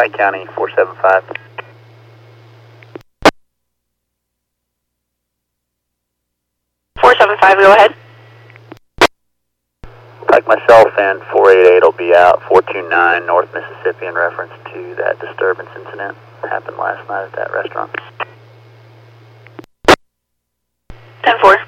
Pike County 475. Go ahead. Pike myself and 488 will be out 429 North Mississippi in reference to that disturbance incident that happened last night at that restaurant. 10-4.